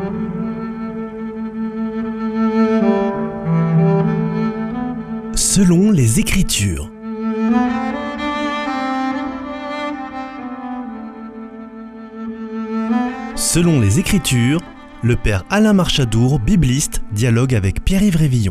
Selon les Écritures. Selon les Écritures, le père Alain Marchadour, bibliste, dialogue avec Pierre-Yves Révillon.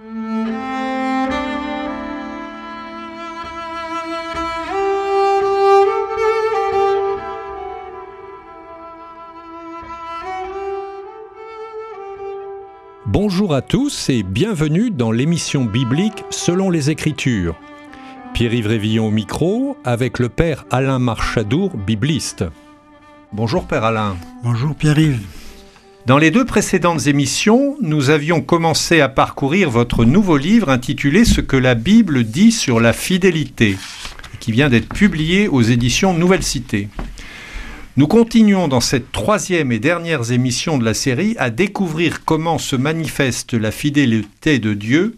Bonjour à tous et bienvenue dans l'émission biblique Selon les Écritures. Pierre-Yves Révillon au micro avec le père Alain Marchadour, bibliste. Bonjour père Alain. Bonjour Pierre-Yves. Dans les deux précédentes émissions, nous avions commencé à parcourir votre nouveau livre intitulé « Ce que la Bible dit sur la fidélité » qui vient d'être publié aux éditions Nouvelle Cité. Nous continuons dans cette troisième et dernière émission de la série à découvrir comment se manifeste la fidélité de Dieu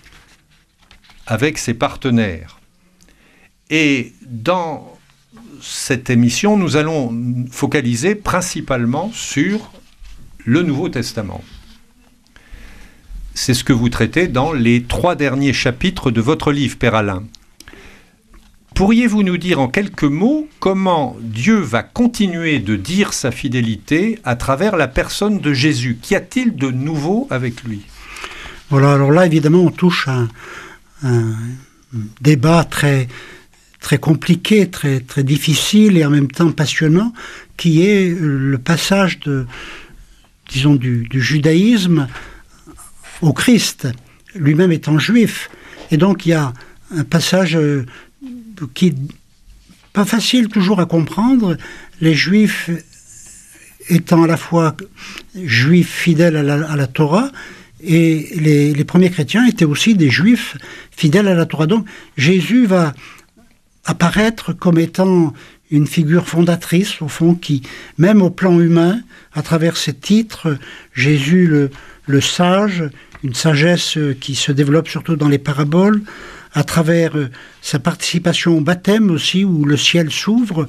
avec ses partenaires. Et dans cette émission, nous allons focaliser principalement sur le Nouveau Testament. C'est ce que vous traitez dans les 3 derniers chapitres de votre livre, Père Alain. Pourriez-vous nous dire en quelques mots comment Dieu va continuer de dire sa fidélité à travers la personne de Jésus ? Qu'y a-t-il de nouveau avec lui ? Voilà, alors là, évidemment, on touche à un débat très, très compliqué, très, très difficile et en même temps passionnant, qui est le passage du judaïsme au Christ, lui-même étant juif. Et donc, il y a un passage qui n'est pas facile toujours à comprendre, les juifs étant à la fois juifs fidèles à la Torah, et les premiers chrétiens étaient aussi des juifs fidèles à la Torah. Donc Jésus va apparaître comme étant une figure fondatrice, au fond, qui, même au plan humain, à travers ses titres, Jésus le sage, une sagesse qui se développe surtout dans les paraboles, à travers sa participation au baptême aussi, où le ciel s'ouvre,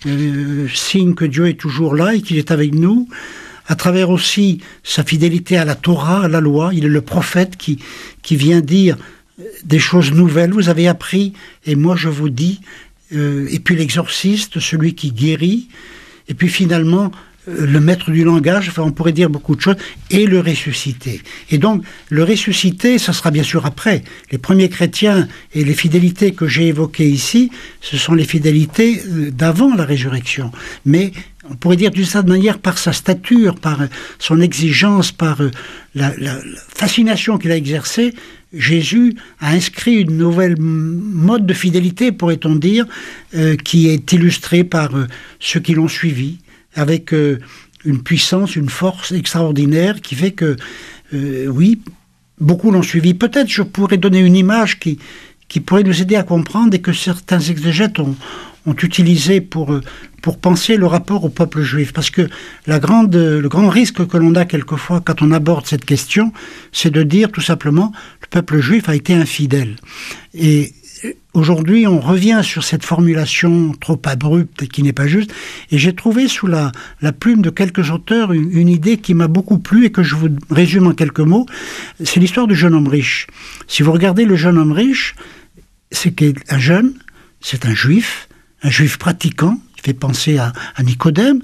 signe que Dieu est toujours là et qu'il est avec nous, à travers aussi sa fidélité à la Torah, à la loi. Il est le prophète qui vient dire des choses nouvelles. Vous avez appris, et moi je vous dis, et puis l'exorciste, celui qui guérit, et puis finalement le maître du langage, enfin on pourrait dire beaucoup de choses, et le ressuscité. Et donc le ressuscité, ça sera bien sûr après. Les premiers chrétiens et les fidélités que j'ai évoquées ici, ce sont les fidélités d'avant la résurrection. Mais on pourrait dire d'une certaine manière par sa stature, par son exigence, par la fascination qu'il a exercée, Jésus a inscrit une nouvelle mode de fidélité, pourrait-on dire, qui est illustrée par ceux qui l'ont suivi, avec une puissance, une force extraordinaire qui fait que, oui, beaucoup l'ont suivi. Peut-être je pourrais donner une image qui pourrait nous aider à comprendre et que certains exégètes ont utilisé pour penser le rapport au peuple juif. Parce que le grand risque que l'on a quelquefois quand on aborde cette question, c'est de dire tout simplement le peuple juif a été infidèle. Et aujourd'hui, on revient sur cette formulation trop abrupte et qui n'est pas juste. Et j'ai trouvé sous la plume de quelques auteurs une idée qui m'a beaucoup plu et que je vous résume en quelques mots. C'est l'histoire du jeune homme riche. Si vous regardez le jeune homme riche, c'est un jeune, c'est un juif pratiquant, qui fait penser à Nicodème,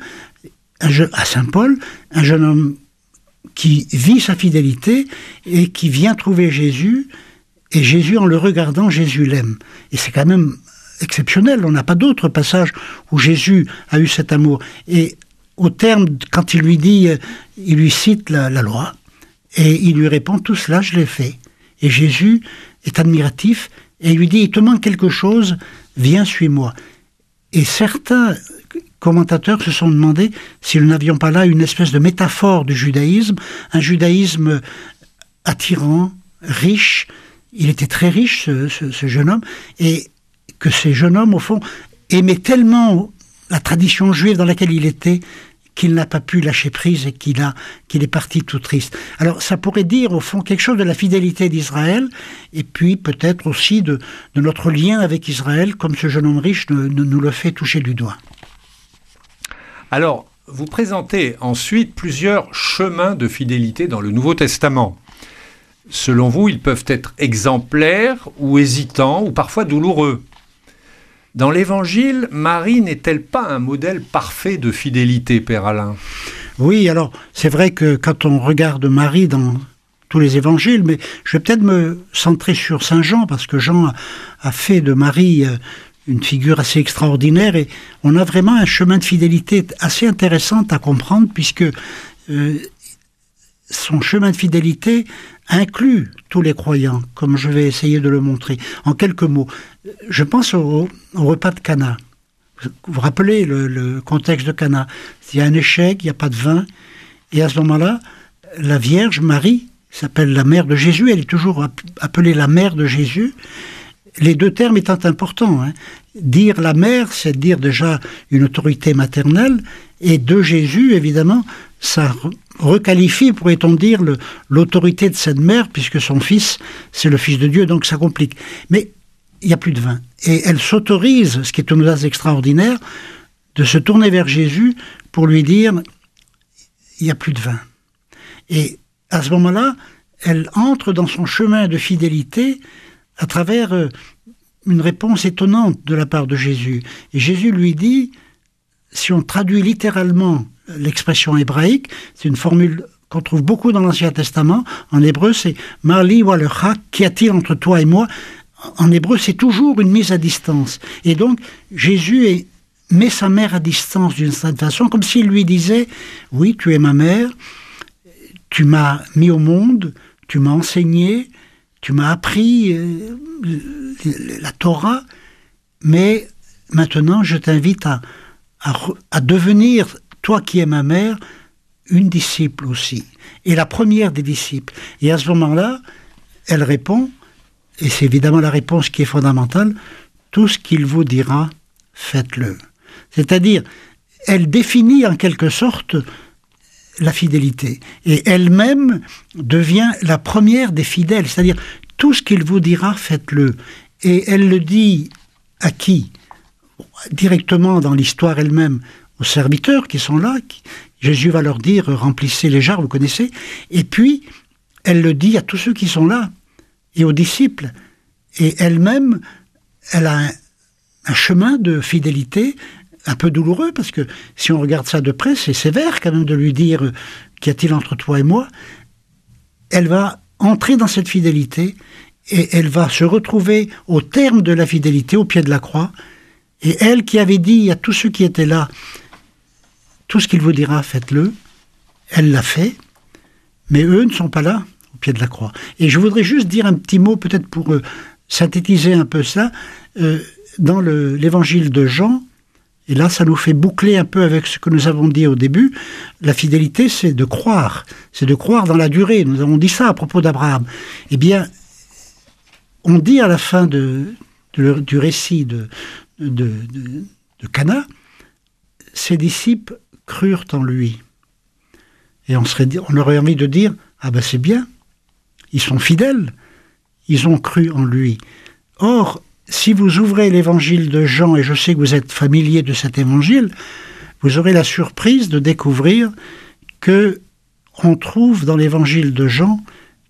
à Saint Paul, un jeune homme qui vit sa fidélité et qui vient trouver Jésus. Et Jésus, en le regardant, Jésus l'aime. Et c'est quand même exceptionnel. On n'a pas d'autre passage où Jésus a eu cet amour. Et au terme, quand il lui dit, il lui cite la loi, et il lui répond, tout cela, je l'ai fait. Et Jésus est admiratif, et il lui dit, il te manque quelque chose, viens, suis-moi. Et certains commentateurs se sont demandé si nous n'avions pas là une espèce de métaphore du judaïsme, un judaïsme attirant, riche. Il était très riche, ce jeune homme, et que ces jeunes hommes, au fond, aimaient tellement la tradition juive dans laquelle il était qu'il n'a pas pu lâcher prise et qu'il est parti tout triste. Alors ça pourrait dire au fond quelque chose de la fidélité d'Israël et puis peut-être aussi de notre lien avec Israël, comme ce jeune homme riche nous le fait toucher du doigt. Alors, vous présentez ensuite plusieurs chemins de fidélité dans le Nouveau Testament. Selon vous, ils peuvent être exemplaires ou hésitants ou parfois douloureux. Dans l'Évangile, Marie n'est-elle pas un modèle parfait de fidélité, Père Alain ? Oui, alors c'est vrai que quand on regarde Marie dans tous les évangiles, mais je vais peut-être me centrer sur Saint Jean, parce que Jean a fait de Marie une figure assez extraordinaire, et on a vraiment un chemin de fidélité assez intéressant à comprendre, puisque son chemin de fidélité inclut tous les croyants, comme je vais essayer de le montrer. En quelques mots, je pense au repas de Cana. Vous vous rappelez le contexte de Cana. Il y a un échec, il n'y a pas de vin, et à ce moment-là, la Vierge Marie s'appelle la mère de Jésus, elle est toujours appelée la mère de Jésus, les deux termes étant importants. Dire la mère, c'est dire déjà une autorité maternelle, et de Jésus, évidemment, ça requalifie, pourrait-on dire, l'autorité de cette mère, puisque son fils, c'est le Fils de Dieu, donc ça complique. Mais il n'y a plus de vin. Et elle s'autorise, ce qui est une audace extraordinaire, de se tourner vers Jésus pour lui dire « il n'y a plus de vin ». Et à ce moment-là, elle entre dans son chemin de fidélité à travers une réponse étonnante de la part de Jésus. Et Jésus lui dit, si on traduit littéralement l'expression hébraïque, c'est une formule qu'on trouve beaucoup dans l'Ancien Testament. En hébreu, c'est « Marli wa lecha » qu'y a-t-il entre toi et moi ? En hébreu, c'est toujours une mise à distance. Et donc, Jésus met sa mère à distance d'une certaine façon, comme s'il lui disait « Oui, tu es ma mère, tu m'as mis au monde, tu m'as enseigné, tu m'as appris la Torah, mais maintenant je t'invite à devenir, toi qui es ma mère, une disciple aussi. Et la première des disciples. Et à ce moment-là, elle répond, et c'est évidemment la réponse qui est fondamentale, tout ce qu'il vous dira, faites-le. C'est-à-dire, elle définit en quelque sorte la fidélité. Et elle-même devient la première des fidèles. C'est-à-dire, tout ce qu'il vous dira, faites-le. Et elle le dit à qui ? Directement dans l'histoire elle-même, aux serviteurs qui sont là. Jésus va leur dire, remplissez les jarres, vous connaissez. Et puis, elle le dit à tous ceux qui sont là, et aux disciples. Et elle-même, elle a un chemin de fidélité un peu douloureux, parce que si on regarde ça de près, c'est sévère quand même de lui dire « qu'y a-t-il entre toi et moi ?» Elle va entrer dans cette fidélité, et elle va se retrouver au terme de la fidélité, au pied de la croix. Et elle qui avait dit à tous ceux qui étaient là, tout ce qu'il vous dira, faites-le, elle l'a fait, mais eux ne sont pas là, au pied de la croix. Et je voudrais juste dire un petit mot, peut-être pour synthétiser un peu ça, dans l'évangile de Jean, et là ça nous fait boucler un peu avec ce que nous avons dit au début, la fidélité c'est de croire dans la durée, nous avons dit ça à propos d'Abraham. Eh bien, on dit à la fin du récit de Cana, ses disciples crurent en lui. Et on aurait envie de dire, ah ben c'est bien, ils sont fidèles, ils ont cru en lui. Or, si vous ouvrez l'évangile de Jean, et je sais que vous êtes familier de cet évangile, vous aurez la surprise de découvrir que on trouve dans l'évangile de Jean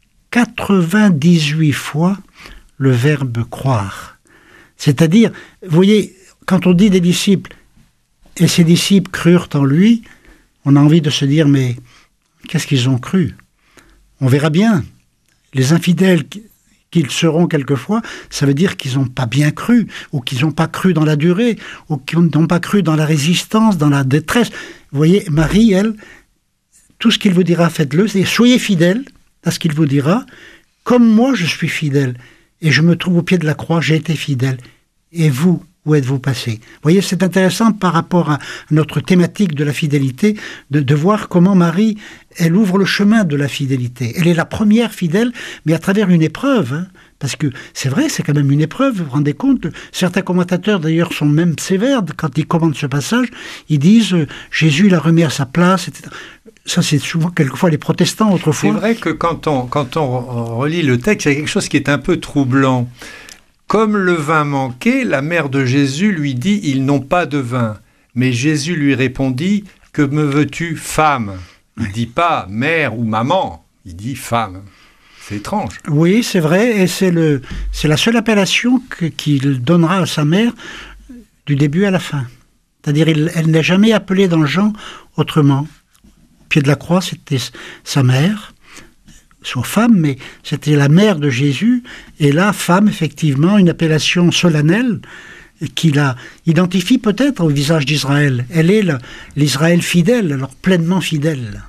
98 fois le verbe croire. C'est-à-dire, vous voyez, quand on dit des disciples, et ces disciples crurent en lui, on a envie de se dire, mais qu'est-ce qu'ils ont cru ? On verra bien. Les infidèles qu'ils seront quelquefois, ça veut dire qu'ils n'ont pas bien cru, ou qu'ils n'ont pas cru dans la durée, ou qu'ils n'ont pas cru dans la résistance, dans la détresse. Vous voyez, Marie, elle, tout ce qu'il vous dira, faites-le, c'est soyez fidèles à ce qu'il vous dira, comme moi je suis fidèle, et je me trouve au pied de la croix, j'ai été fidèle. Et vous, où êtes-vous passé ? Vous voyez, c'est intéressant par rapport à notre thématique de la fidélité, de voir comment Marie, elle ouvre le chemin de la fidélité. Elle est la première fidèle, mais à travers une épreuve. Parce que c'est vrai, c'est quand même une épreuve, vous vous rendez compte ? Certains commentateurs d'ailleurs sont même sévères quand ils commentent ce passage. Ils disent « Jésus l'a remis à sa place », etc. Ça, c'est souvent, quelquefois, les protestants, autrefois. C'est vrai que quand on relit le texte, il y a quelque chose qui est un peu troublant. Comme le vin manquait, la mère de Jésus lui dit « Ils n'ont pas de vin ». Mais Jésus lui répondit « que me veux-tu, femme ? Il ne dit pas mère ou maman, il dit femme. C'est étrange. Oui, c'est vrai, et c'est la seule appellation qu'il donnera à sa mère du début à la fin. C'est-à-dire, elle n'est jamais appelée dans Jean autrement. Au pied de la croix, c'était sa mère, soit femme, mais c'était la mère de Jésus, et là, femme, effectivement, une appellation solennelle, qui la identifie peut-être au visage d'Israël. Elle est l'Israël fidèle, alors pleinement fidèle.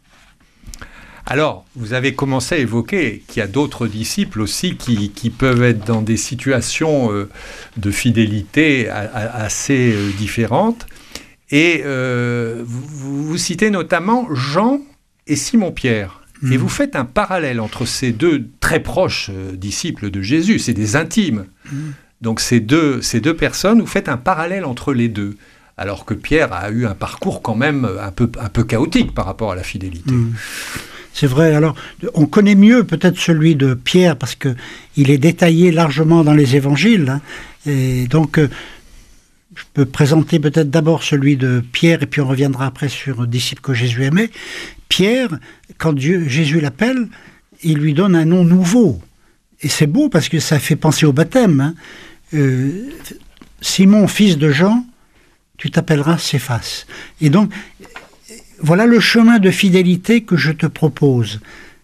Alors, vous avez commencé à évoquer qu'il y a d'autres disciples aussi qui peuvent être dans des situations de fidélité assez différentes. Et vous citez notamment Jean et Simon-Pierre. Et vous faites un parallèle entre ces deux très proches disciples de Jésus. C'est des intimes. Donc ces deux personnes, vous faites un parallèle entre les deux, alors que Pierre a eu un parcours quand même un peu chaotique par rapport à la fidélité. C'est vrai, alors on connaît mieux peut-être celui de Pierre, parce qu'il est détaillé largement dans les évangiles, hein, et donc je peux présenter peut-être d'abord celui de Pierre, et puis on reviendra après sur le disciple que Jésus aimait. Pierre, quand Jésus l'appelle, il lui donne un nom nouveau, et c'est beau parce que ça fait penser au baptême, hein. Simon, fils de Jean, tu t'appelleras Céphas. Et donc, voilà le chemin de fidélité que je te propose.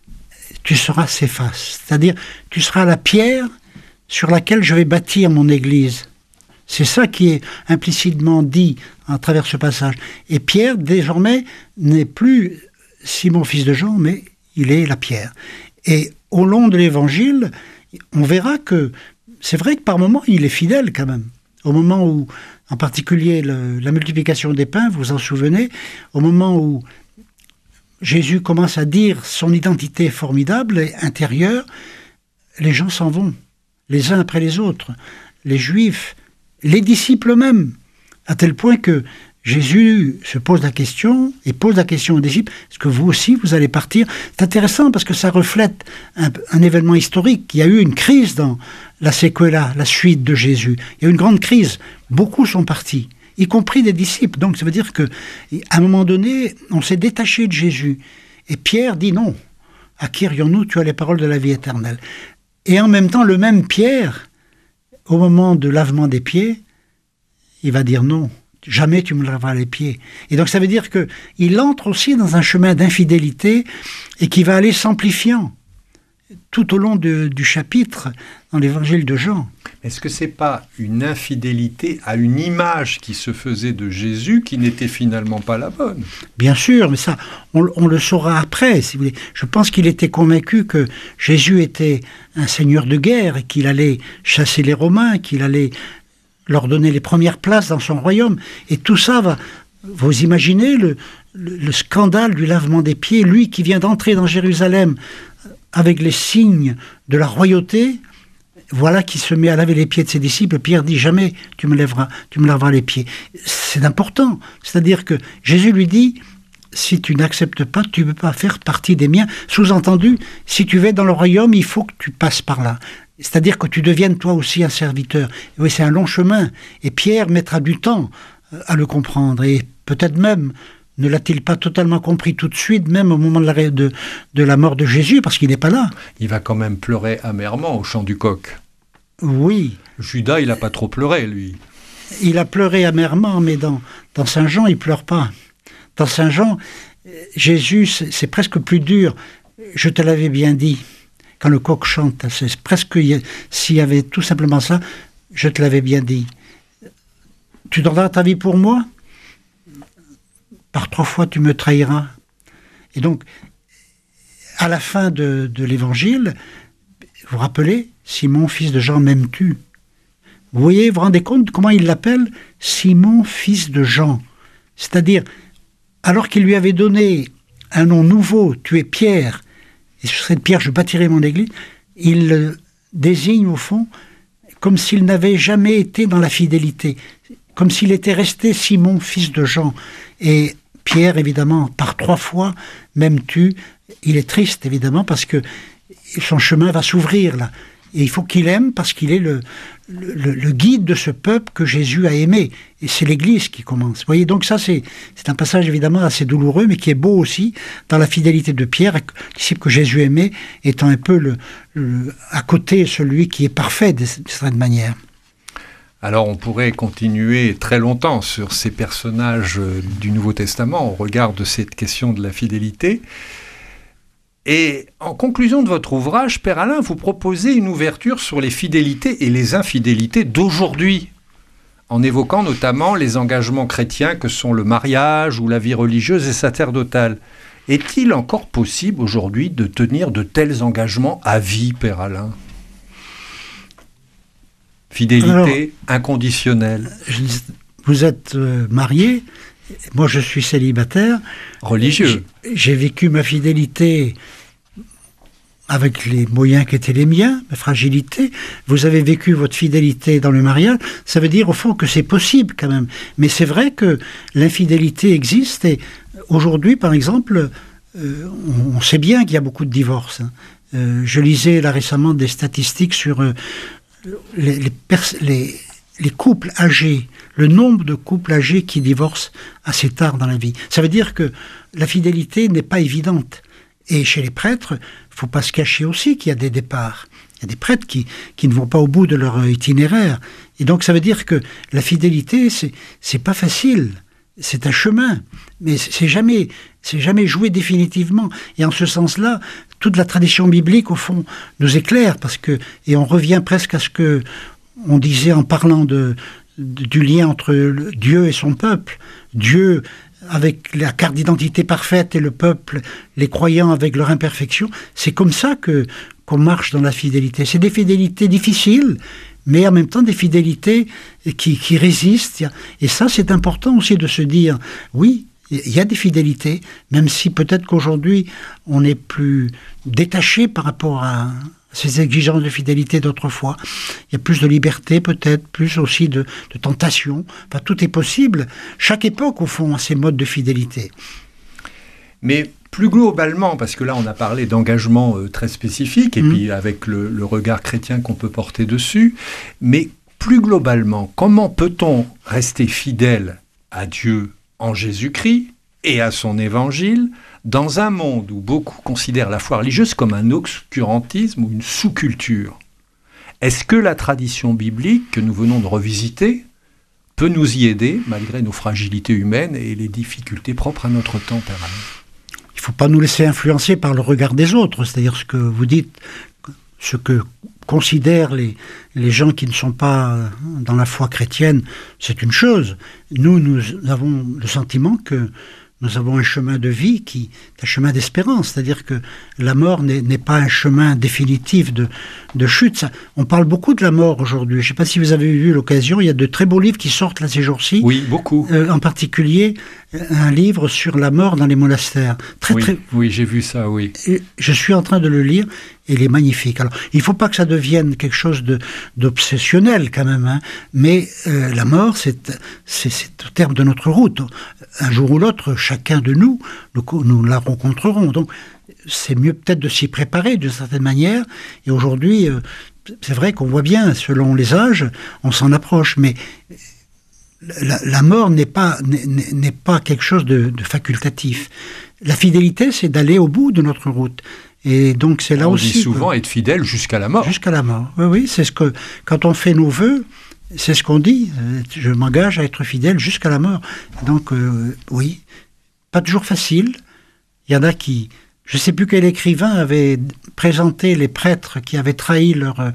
Tu seras Céphas, c'est-à-dire tu seras la pierre sur laquelle je vais bâtir mon Église. C'est ça qui est implicitement dit à travers ce passage. Et Pierre, désormais, n'est plus Simon, fils de Jean, mais il est la pierre. Et au long de l'Évangile, on verra que c'est vrai que par moments, il est fidèle quand même. Au moment où, en particulier, la multiplication des pains, vous vous en souvenez, au moment où Jésus commence à dire son identité formidable et intérieure, les gens s'en vont, les uns après les autres, les Juifs, les disciples eux-mêmes, à tel point que Jésus se pose la question, et pose la question aux disciples, est-ce que vous aussi, vous allez partir ? C'est intéressant parce que ça reflète un événement historique. Il y a eu une crise dans la séquela, la suite de Jésus. Il y a eu une grande crise. Beaucoup sont partis, y compris des disciples. Donc ça veut dire qu'à un moment donné, on s'est détaché de Jésus. Et Pierre dit non. À qui irions-nous ? Tu as les paroles de la vie éternelle. Et en même temps, le même Pierre, au moment de lavement des pieds, il va dire non. Jamais tu me laveras les pieds. Et donc ça veut dire qu'il entre aussi dans un chemin d'infidélité et qui va aller s'amplifiant tout au long du chapitre dans l'évangile de Jean. Est-ce que ce n'est pas une infidélité à une image qui se faisait de Jésus qui n'était finalement pas la bonne ? Bien sûr, mais ça, on le saura après, si vous voulez. Je pense qu'il était convaincu que Jésus était un seigneur de guerre et qu'il allait chasser les Romains, qu'il allait leur donner les premières places dans son royaume. Et tout ça va... Vous imaginez le scandale du lavement des pieds, lui qui vient d'entrer dans Jérusalem avec les signes de la royauté, voilà qui se met à laver les pieds de ses disciples. Pierre dit, jamais tu me laveras les pieds. C'est important. C'est-à-dire que Jésus lui dit, si tu n'acceptes pas, tu ne peux pas faire partie des miens. Sous-entendu, si tu vas dans le royaume, il faut que tu passes par là. C'est-à-dire que tu deviennes toi aussi un serviteur. Et oui, c'est un long chemin. Et Pierre mettra du temps à le comprendre. Et peut-être même, ne l'a-t-il pas totalement compris tout de suite, même au moment de la mort de Jésus, parce qu'il n'est pas là. Il va quand même pleurer amèrement au chant du coq. Oui. Judas, il n'a pas trop pleuré, lui. Il a pleuré amèrement, mais dans Saint Jean, il ne pleure pas. Dans Saint Jean, Jésus, c'est presque plus dur. Je te l'avais bien dit. Quand le coq chante, c'est presque, s'il y avait tout simplement ça, je te l'avais bien dit. Tu donneras ta vie pour moi ? Par 3 fois tu me trahiras. Et donc, à la fin de l'évangile, vous vous rappelez, Simon, fils de Jean, m'aimes-tu ? Vous voyez, vous vous rendez compte comment il l'appelle ? Simon, fils de Jean. C'est-à-dire, alors qu'il lui avait donné un nom nouveau, tu es Pierre, et sur cette pierre je bâtirai mon église, il le désigne au fond comme s'il n'avait jamais été dans la fidélité, comme s'il était resté Simon, fils de Jean. Et Pierre, évidemment, par 3 fois, m'aimes-tu ? Il est triste, évidemment, parce que son chemin va s'ouvrir, là. Et il faut qu'il aime parce qu'il est le guide de ce peuple que Jésus a aimé. Et c'est l'Église qui commence. Vous voyez, donc ça, c'est un passage évidemment assez douloureux, mais qui est beau aussi dans la fidélité de Pierre, disciple que Jésus aimait, étant un peu à côté celui qui est parfait de certaine manière. Alors on pourrait continuer très longtemps sur ces personnages du Nouveau Testament au regard de cette question de la fidélité. Et en conclusion de votre ouvrage, Père Alain, vous proposez une ouverture sur les fidélités et les infidélités d'aujourd'hui, en évoquant notamment les engagements chrétiens que sont le mariage ou la vie religieuse et sacerdotale. Est-il encore possible aujourd'hui de tenir de tels engagements à vie, Père Alain ? Fidélité inconditionnelle. Vous êtes marié, moi je suis célibataire. Religieux. J'ai vécu ma fidélité avec les moyens qui étaient les miens, ma fragilité. Vous avez vécu votre fidélité dans le mariage. Ça veut dire au fond que c'est possible quand même. Mais c'est vrai que l'infidélité existe et aujourd'hui, par exemple, on sait bien qu'il y a beaucoup de divorces. Je lisais là récemment des statistiques sur les couples âgés, le nombre de couples âgés qui divorcent assez tard dans la vie. Ça veut dire que la fidélité n'est pas évidente. Et chez les prêtres, il ne faut pas se cacher aussi qu'il y a des départs. Il y a des prêtres qui ne vont pas au bout de leur itinéraire. Et donc ça veut dire que la fidélité, c'est pas facile. C'est un chemin, mais c'est jamais joué définitivement. Et en ce sens-là, toute la tradition biblique, au fond, nous éclaire, et on revient presque à ce que on disait en parlant du lien entre Dieu et son peuple. Dieu avec la carte d'identité parfaite et le peuple, les croyants avec leur imperfection. C'est comme ça qu'on marche dans la fidélité. C'est des fidélités difficiles, mais en même temps des fidélités qui résistent. Et ça, c'est important aussi de se dire, oui, il y a des fidélités, même si peut-être qu'aujourd'hui, on est plus détaché par rapport à ces exigences de fidélité d'autrefois. Il y a plus de liberté peut-être, plus aussi de tentation. Enfin, tout est possible. Chaque époque, au fond, a ses modes de fidélité. Mais plus globalement, parce que là, on a parlé d'engagement très spécifique, et puis avec le regard chrétien qu'on peut porter dessus, mais plus globalement, comment peut-on rester fidèle à Dieu en Jésus-Christ et à son évangile, dans un monde où beaucoup considèrent la foi religieuse comme un obscurantisme ou une sous-culture? Est-ce que la tradition biblique que nous venons de revisiter peut nous y aider, malgré nos fragilités humaines et les difficultés propres à notre temps, Père Alain? Il ne faut pas nous laisser influencer par le regard des autres, c'est-à-dire ce que vous dites, ce que considèrent les gens qui ne sont pas dans la foi chrétienne, c'est une chose. Nous avons le sentiment que nous avons un chemin de vie qui est un chemin d'espérance, c'est-à-dire que la mort n'est pas un chemin définitif de chute. On parle beaucoup de la mort aujourd'hui. Je ne sais pas si vous avez eu l'occasion, il y a de très beaux livres qui sortent là ces jours-ci. Oui, beaucoup. En particulier, un livre sur la mort dans les monastères. Oui, j'ai vu ça, oui. Je suis en train de le lire et il est magnifique. Alors, il ne faut pas que ça devienne quelque chose d'obsessionnel quand même, hein, mais la mort, c'est au terme de notre route. Un jour ou l'autre, chacun de nous la rencontrerons. Donc, c'est mieux peut-être de s'y préparer d'une certaine manière. Et aujourd'hui, c'est vrai qu'on voit bien, selon les âges, on s'en approche, mais la mort n'est pas quelque chose de facultatif. La fidélité, c'est d'aller au bout de notre route. Et donc c'est là aussi. On dit souvent être fidèle jusqu'à la mort. Jusqu'à la mort. Oui, c'est ce que quand on fait nos vœux, c'est ce qu'on dit. Je m'engage à être fidèle jusqu'à la mort. Donc oui, pas toujours facile. Il y en a qui, je ne sais plus quel écrivain avait présenté les prêtres qui avaient trahi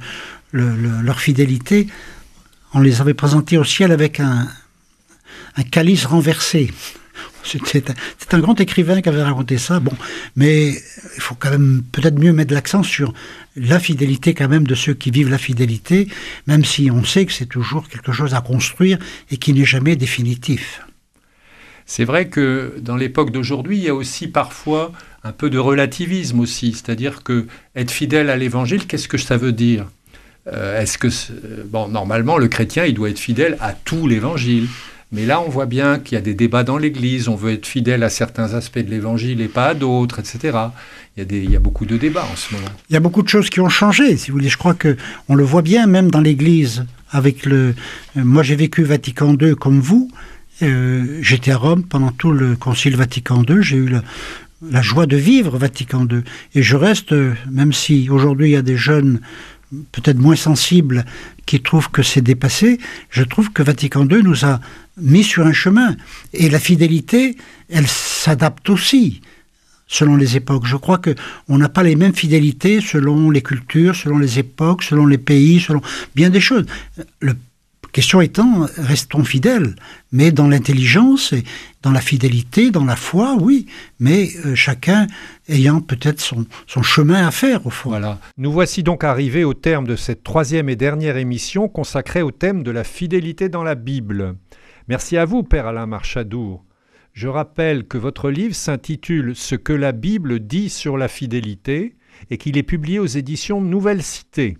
leur fidélité. On les avait présentés au ciel avec un calice renversé. C'est un grand écrivain qui avait raconté ça. Bon, mais il faut quand même peut-être mieux mettre l'accent sur la fidélité quand même de ceux qui vivent la fidélité, même si on sait que c'est toujours quelque chose à construire et qui n'est jamais définitif. C'est vrai que dans l'époque d'aujourd'hui, il y a aussi parfois un peu de relativisme aussi, c'est-à-dire que être fidèle à l'évangile, qu'est-ce que ça veut dire ? Normalement, le chrétien, il doit être fidèle à tout l'évangile. Mais là, on voit bien qu'il y a des débats dans l'Église, on veut être fidèle à certains aspects de l'Évangile et pas à d'autres, etc. Il y a beaucoup de débats en ce moment. Il y a beaucoup de choses qui ont changé, si vous voulez. Je crois qu'on le voit bien, même dans l'Église. Moi, j'ai vécu Vatican II comme vous. J'étais à Rome pendant tout le Concile Vatican II. J'ai eu la joie de vivre Vatican II. Et je reste, même si aujourd'hui il y a des jeunes peut-être moins sensibles qui trouvent que c'est dépassé, je trouve que Vatican II nous a mis sur un chemin. Et la fidélité, elle s'adapte aussi selon les époques. Je crois qu'on n'a pas les mêmes fidélités selon les cultures, selon les époques, selon les pays, selon bien des choses. La question étant, restons fidèles, mais dans l'intelligence et dans la fidélité, dans la foi, oui, mais chacun ayant peut-être son chemin à faire, au fond. Voilà. Nous voici donc arrivés au terme de cette 3e et dernière émission consacrée au thème de la fidélité dans la Bible. Merci à vous, Père Alain Marchadour. Je rappelle que votre livre s'intitule « Ce que la Bible dit sur la fidélité » et qu'il est publié aux éditions Nouvelle Cité.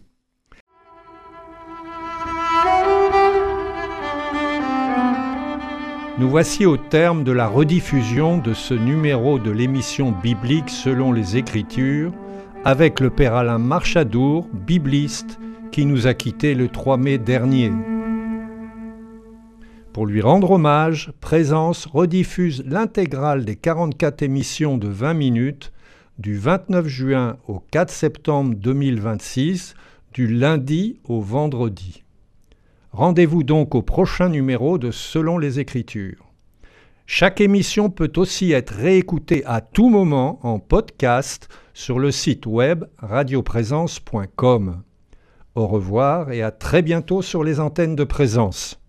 Nous voici au terme de la rediffusion de ce numéro de l'émission biblique selon les Écritures avec le Père Alain Marchadour, bibliste, qui nous a quittés le 3 mai dernier. Pour lui rendre hommage, Présence rediffuse l'intégrale des 44 émissions de 20 minutes du 29 juin au 4 septembre 2026, du lundi au vendredi. Rendez-vous donc au prochain numéro de Selon les Écritures. Chaque émission peut aussi être réécoutée à tout moment en podcast sur le site web radioprésence.com. Au revoir et à très bientôt sur les antennes de Présence.